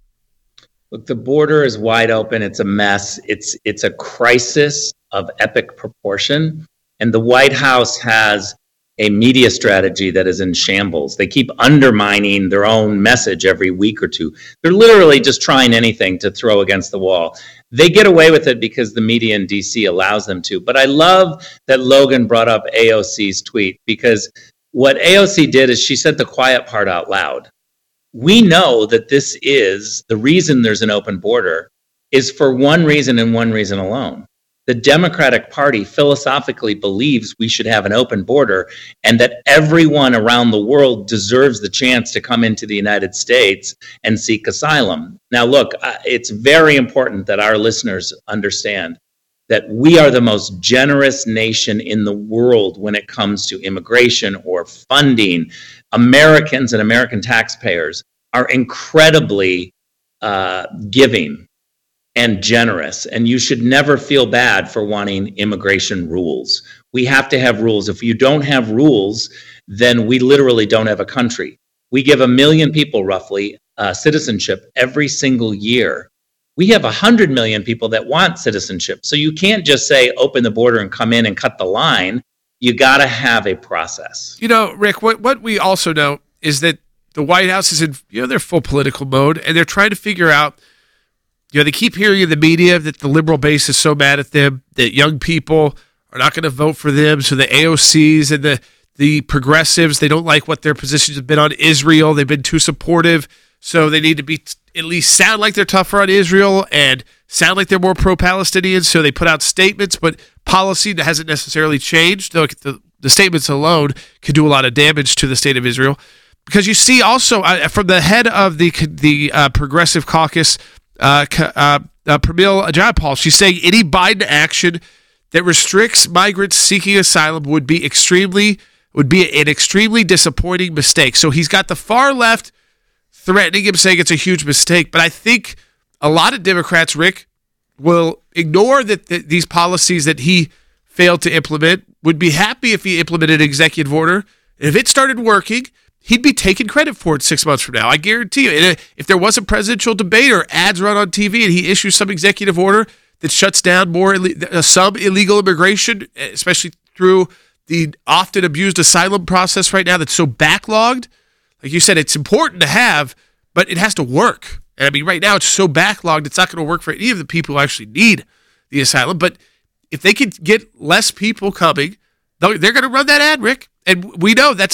Look, the border is wide open. It's a mess. It's a crisis of epic proportion. And the White House has a media strategy that is in shambles. They keep undermining their own message every week or two. They're literally just trying anything to throw against the wall. They get away with it because the media in DC allows them to. But I love that Logan brought up AOC's tweet, because what AOC did is she said the quiet part out loud. We know that this is the reason there's an open border is for one reason and one reason alone. The Democratic Party philosophically believes we should have an open border and that everyone around the world deserves the chance to come into the United States and seek asylum. Now, look, it's very important that our listeners understand that we are the most generous nation in the world when it comes to immigration or funding. Americans and American taxpayers are incredibly giving and generous, and you should never feel bad for wanting immigration rules. We have to have rules. If you don't have rules, then we literally don't have a country. We give 1 million people roughly citizenship every single year. We have 100 million people that want citizenship. So you can't just say, open the border and come in and cut the line. You got to have a process. Rick, what we also know is that the White House is in their full political mode, and they're trying to figure out, they keep hearing in the media that the liberal base is so mad at them, that young people are not going to vote for them. So the AOCs and the progressives, they don't like what their positions have been on Israel. They've been too supportive. So they need to be at least sound like they're tougher on Israel and sound like they're more pro-Palestinian. So they put out statements, but policy that hasn't necessarily changed. The statements alone could do a lot of damage to the state of Israel. Because you see also from the head of the Progressive Caucus, Pramil Jayapal, she's saying any Biden action that restricts migrants seeking asylum would be an extremely disappointing mistake. So he's got the far left threatening him, saying it's a huge mistake. But I think a lot of Democrats, Rick, will ignore that these policies that he failed to implement, would be happy if he implemented an executive order. And if it started working, he'd be taking credit for it 6 months from now. I guarantee you. And if there was a presidential debate or ads run on TV and he issues some executive order that shuts down some illegal immigration, especially through the often abused asylum process right now that's so backlogged, like you said, it's important to have, but it has to work. And I mean, right now it's so backlogged, it's not going to work for any of the people who actually need the asylum. But if they could get less people coming, they're going to run that ad, Rick. And we know we're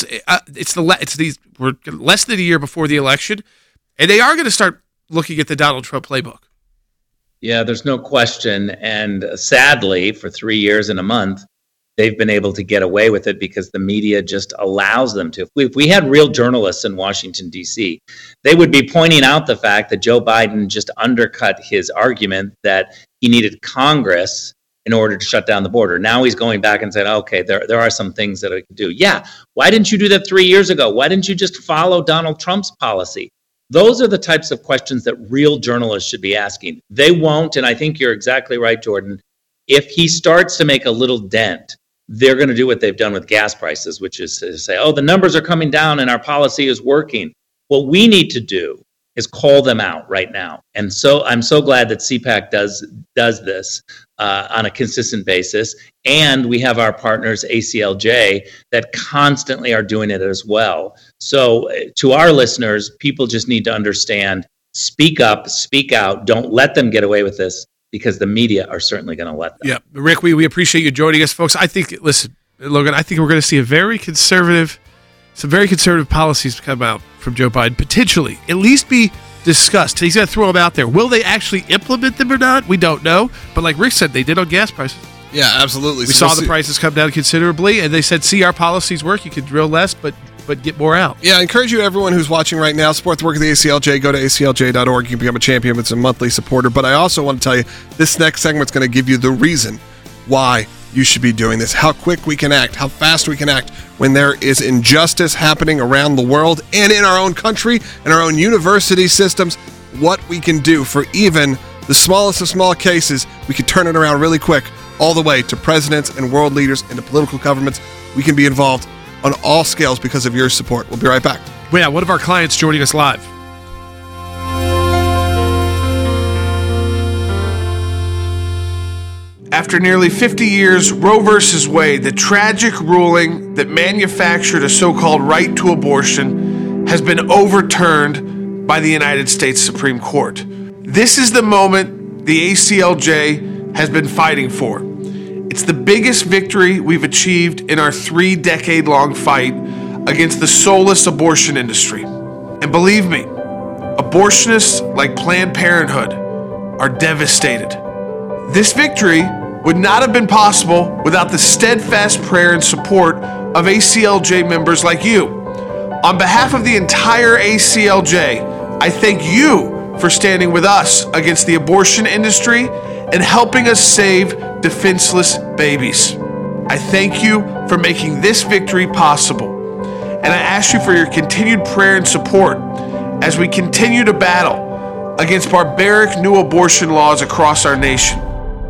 less than a year before the election, and they are going to start looking at the Donald Trump playbook. Yeah, there's no question. And sadly, for 3 years and a month, they've been able to get away with it because the media just allows them to. If we had real journalists in Washington, D.C., they would be pointing out the fact that Joe Biden just undercut his argument that he needed Congress in order to shut down the border. Now he's going back and saying, okay, there are some things that I could do. Yeah, why didn't you do that 3 years ago? Why didn't you just follow Donald Trump's policy? Those are the types of questions that real journalists should be asking. They won't, and I think you're exactly right, Jordan. If he starts to make a little dent, they're going to do what they've done with gas prices, which is to say, oh, the numbers are coming down and our policy is working. What we need to do is call them out right now. And so I'm so glad that CPAC does this on a consistent basis. And we have our partners, ACLJ, that constantly are doing it as well. So to our listeners, people just need to understand, speak up, speak out. Don't let them get away with this, because the media are certainly going to let them. Yeah, Rick, we appreciate you joining us, folks. I think, listen, Logan, I think we're going to see some very conservative policies come out from Joe Biden, potentially, at least be discussed. He's going to throw them out there. Will they actually implement them or not? We don't know. But like Rick said, they did on gas prices. Yeah, absolutely. We saw the prices come down considerably, and they said, see, our policies work. You can drill less, but get more out. Yeah, I encourage you, everyone who's watching right now, support the work of the ACLJ. Go to aclj.org. You can become a champion. It's a monthly supporter. But I also want to tell you, this next segment's going to give you the reason why you should be doing this, how quick we can act, how fast we can act when there is injustice happening around the world and in our own country and our own university systems, what we can do for even the smallest of small cases. We can turn it around really quick, all the way to presidents and world leaders and to political governments. We can be involved on all scales because of your support. We'll be right back. Yeah, one of our clients joining us live. After nearly 50 years, Roe v. Wade, the tragic ruling that manufactured a so-called right to abortion, has been overturned by the United States Supreme Court. This is the moment the ACLJ has been fighting for. It's the biggest victory we've achieved in our 3-decade-long fight against the soulless abortion industry. And believe me, abortionists like Planned Parenthood are devastated. This victory would not have been possible without the steadfast prayer and support of ACLJ members like you. On behalf of the entire ACLJ, I thank you for standing with us against the abortion industry and helping us save defenseless babies. I thank you for making this victory possible, and I ask you for your continued prayer and support as we continue to battle against barbaric new abortion laws across our nation.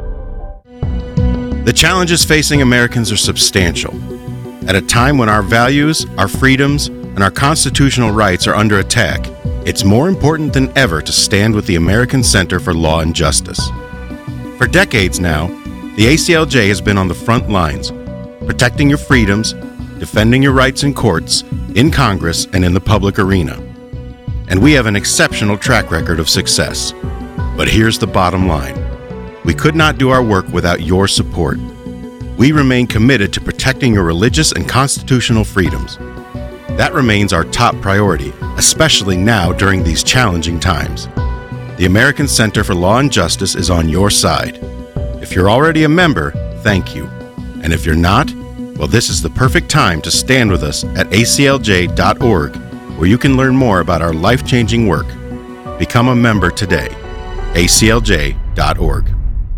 The challenges facing Americans are substantial. At a time when our values, our freedoms, and our constitutional rights are under attack, It's more important than ever to stand with the American Center for Law and Justice. For decades now, the ACLJ has been on the front lines, protecting your freedoms, defending your rights in courts, in Congress, and in the public arena. And we have an exceptional track record of success. But here's the bottom line. We could not do our work without your support. We remain committed to protecting your religious and constitutional freedoms. That remains our top priority, especially now during these challenging times. The American Center for Law and Justice is on your side. If you're already a member, thank you. And if you're not, well, this is the perfect time to stand with us at aclj.org, where you can learn more about our life-changing work. Become a member today. aclj.org.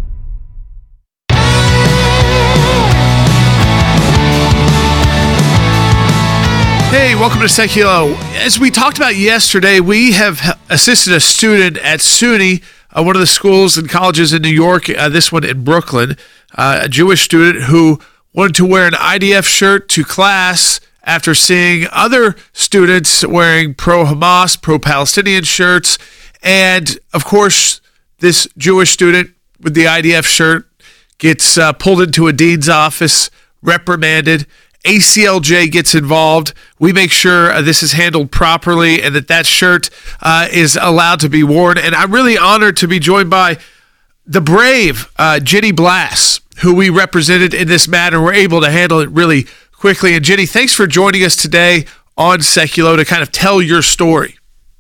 Hey, welcome to Seculo. As we talked about yesterday, we have assisted a student at SUNY, one of the schools and colleges in New York, this one in Brooklyn, a Jewish student who wanted to wear an IDF shirt to class after seeing other students wearing pro-Hamas, pro-Palestinian shirts. And, of course, this Jewish student with the IDF shirt gets pulled into a dean's office, reprimanded. ACLJ gets involved. We make sure this is handled properly and that shirt is allowed to be worn. And I'm really honored to be joined by the brave Ginny Blass, who we represented in this matter. We're able to handle it really quickly. And Ginny, thanks for joining us today on Seculo to kind of tell your story.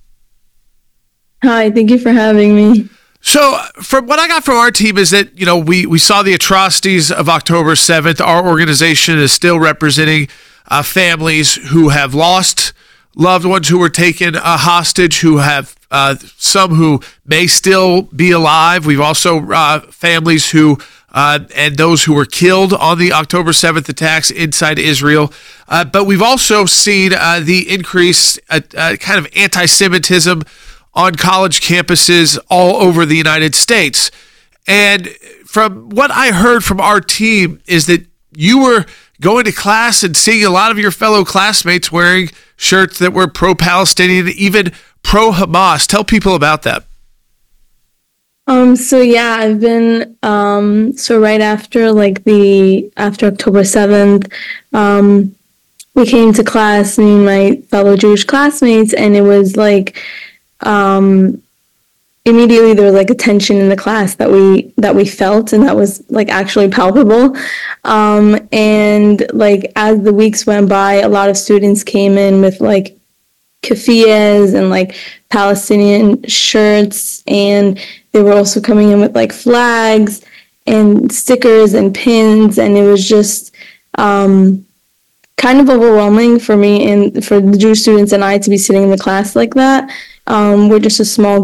Hi, thank you for having me. So from what I got from our team is that, we saw the atrocities of October 7th. Our organization is still representing families who have lost loved ones who were taken hostage, who have some who may still be alive. We've also families who and those who were killed on the October 7th attacks inside Israel. But we've also seen the increased kind of anti-Semitism on college campuses all over the United States. And from what I heard from our team is that you were going to class and seeing a lot of your fellow classmates wearing shirts that were pro-Palestinian, even pro-Hamas. Tell people about that. I've been, right after after October 7th, we came to class, me and my fellow Jewish classmates, and it was immediately there was a tension in the class that we felt, and that was actually palpable. And as the weeks went by, a lot of students came in with keffiyehs and Palestinian shirts, and they were also coming in with flags and stickers and pins, and it was just kind of overwhelming for me and for the Jewish students and I to be sitting in the class like that. We're just a small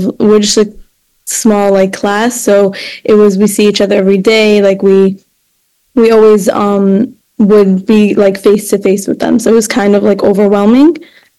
class, so we see each other every day. We always would be face to face with them, so it was kind of overwhelming.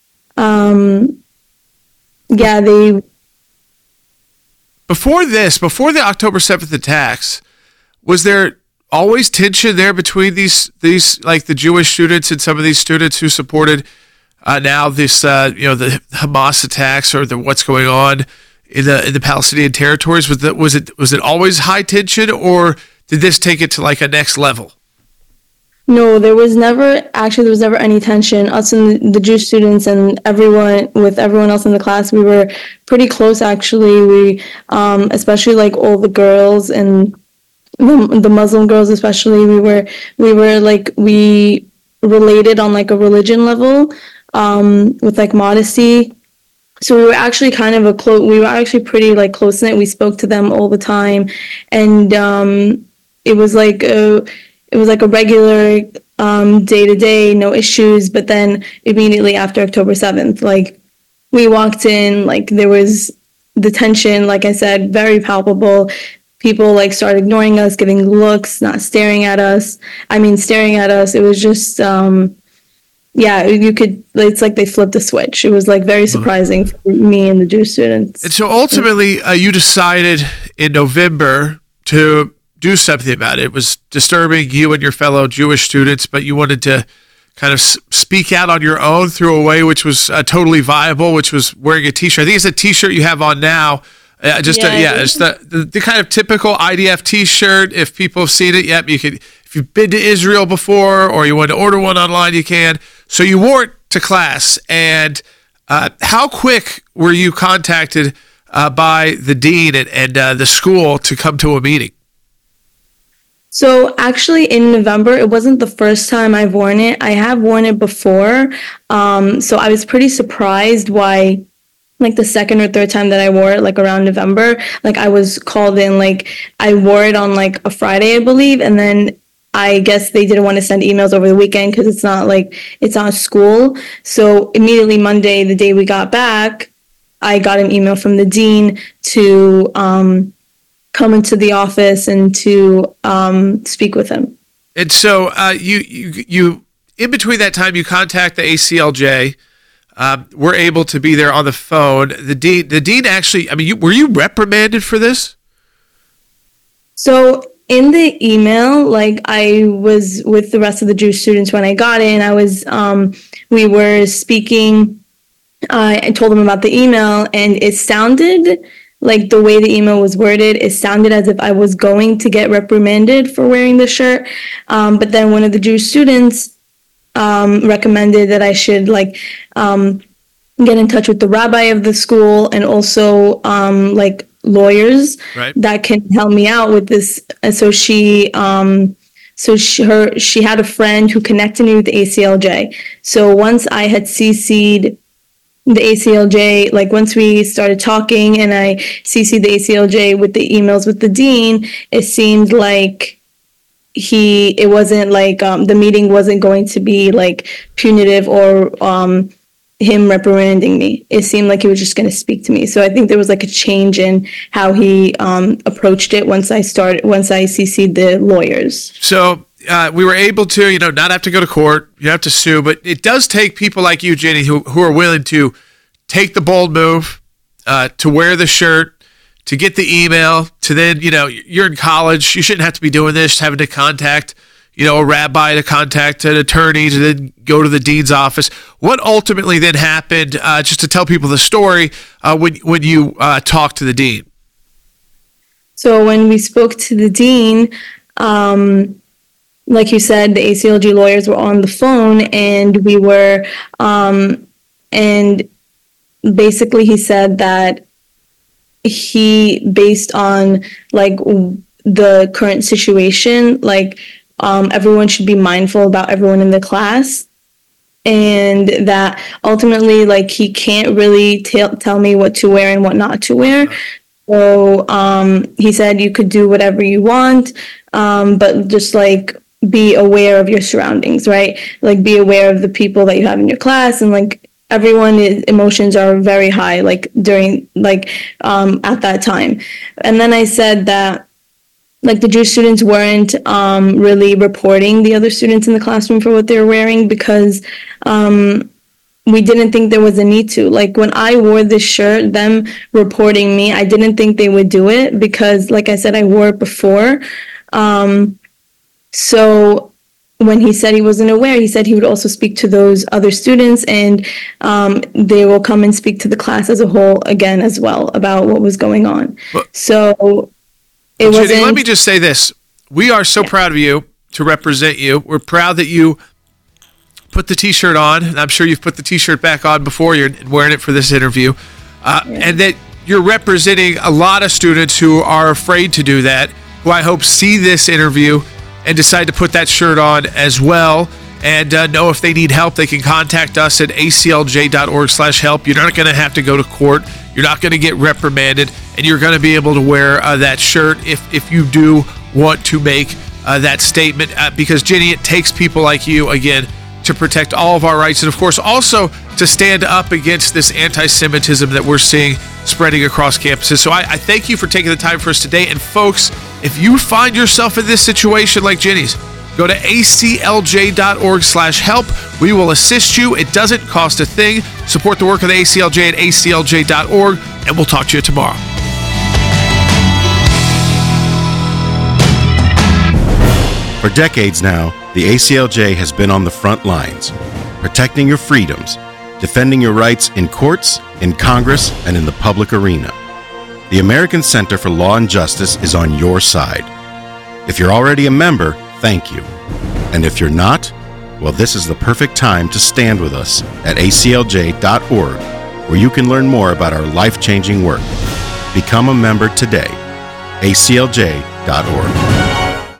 Before the October 7th attacks, was there always tension there between these the Jewish students and some of these students who supported now this the Hamas attacks or what's going on in the Palestinian territories? Was it always high tension, or did this take it to a next level? No, there was never any tension. Us and the Jewish students and everyone else in the class, we were pretty close actually. We especially all the girls and the Muslim girls especially, we related on a religion level with modesty. So we were actually we were actually pretty close-knit. We spoke to them all the time, and it was a regular day-to-day, no issues. But then immediately after October 7th, we walked in, there was the tension, like I said, very palpable. People started ignoring us, giving looks, not staring at us. Staring at us. It was just, you could. It's they flipped a switch. It was very surprising for me and the Jewish students. And so ultimately, you decided in November to do something about it. It was disturbing you and your fellow Jewish students, but you wanted to kind of speak out on your own through a way which was totally viable, which was wearing a T-shirt. I think it's a T-shirt you have on now. It's the kind of typical IDF T-shirt. If people have seen it, yep, you could. If you've been to Israel before or you want to order one online, you can. So you wore it to class. And how quick were you contacted by the dean and the school to come to a meeting? So actually in November, it wasn't the first time I've worn it. I have worn it before. So I was pretty surprised why, like the second or third time that I wore it, like around November, like I was called in, like I wore it on like a Friday, I believe. And then I guess they didn't want to send emails over the weekend because it's not school. So immediately Monday, the day we got back, I got an email from the dean to come into the office and to speak with him. And so you in between that time, you contact the ACLJ. We're able to be there on the phone. The dean actually, I mean, were you reprimanded for this? So in the email, like I was with the rest of the Jewish students when I got in. We were speaking. I told them about the email, and it sounded like the way the email was worded, it sounded as if I was going to get reprimanded for wearing the shirt. But then one of the Jewish students recommended that I should get in touch with the rabbi of the school and also lawyers that can help me out with this. And so she had a friend who connected me with the ACLJ. So once I had CC'd the ACLJ, like once we started talking and I CC'd the ACLJ with the emails with the dean, it seemed like it wasn't like the meeting wasn't going to be like punitive or him reprimanding me. It seemed like he was just going to speak to me. So I think there was like a change in how he approached it once I CC'd the lawyers. So we were able to, not have to go to court. You have to sue, but it does take people like you, Jenny, who are willing to take the bold move, to wear the shirt, to get the email, to then, you're in college. You shouldn't have to be doing this, having to contact, a rabbi, to contact an attorney, to then go to the dean's office. What ultimately then happened, just to tell people the story, when you talked to the dean? So when we spoke to the dean, like you said, the ACLG lawyers were on the phone, and we were, and basically he said that based on like the current situation, like everyone should be mindful about everyone in the class, and that ultimately like he can't really tell me what to wear and what not to wear. So he said you could do whatever you want, but just like be aware of your surroundings, right? Like be aware of the people that you have in your class, and like everyone's emotions are very high, like during at that time. And then I said that like the Jewish students weren't really reporting the other students in the classroom for what they were wearing because we didn't think there was a need to. Like when I wore this shirt, them reporting me, I didn't think they would do it because, like I said, I wore it before. So when he said he wasn't aware, he said he would also speak to those other students, and they will come and speak to the class as a whole again as well about what was going on. So it wasn't. Jenny, let me just say this. We are so proud of you to represent you. We're proud that you put the T-shirt on, and I'm sure you've put the T-shirt back on before. You're wearing it for this interview, and that you're representing a lot of students who are afraid to do that, who I hope see this interview and decide to put that shirt on as well, and know if they need help, they can contact us at aclj.org/help. You're not going to have to go to court. You're not going to get reprimanded, and you're going to be able to wear that shirt if you do want to make that statement. Because, Jenny, it takes people like you, again, to protect all of our rights, and, of course, also to stand up against this anti-Semitism that we're seeing spreading across campuses. So I thank you for taking the time for us today. And, folks, if you find yourself in this situation like Jenny's, go to aclj.org/help. We will assist you. It doesn't cost a thing. Support the work of the ACLJ at aclj.org, and we'll talk to you tomorrow. For decades now, the ACLJ has been on the front lines, protecting your freedoms, defending your rights in courts, in Congress, and in the public arena. The American Center for Law and Justice is on your side. If you're already a member, thank you. And if you're not, well, this is the perfect time to stand with us at aclj.org, where you can learn more about our life-changing work. Become a member today. aclj.org.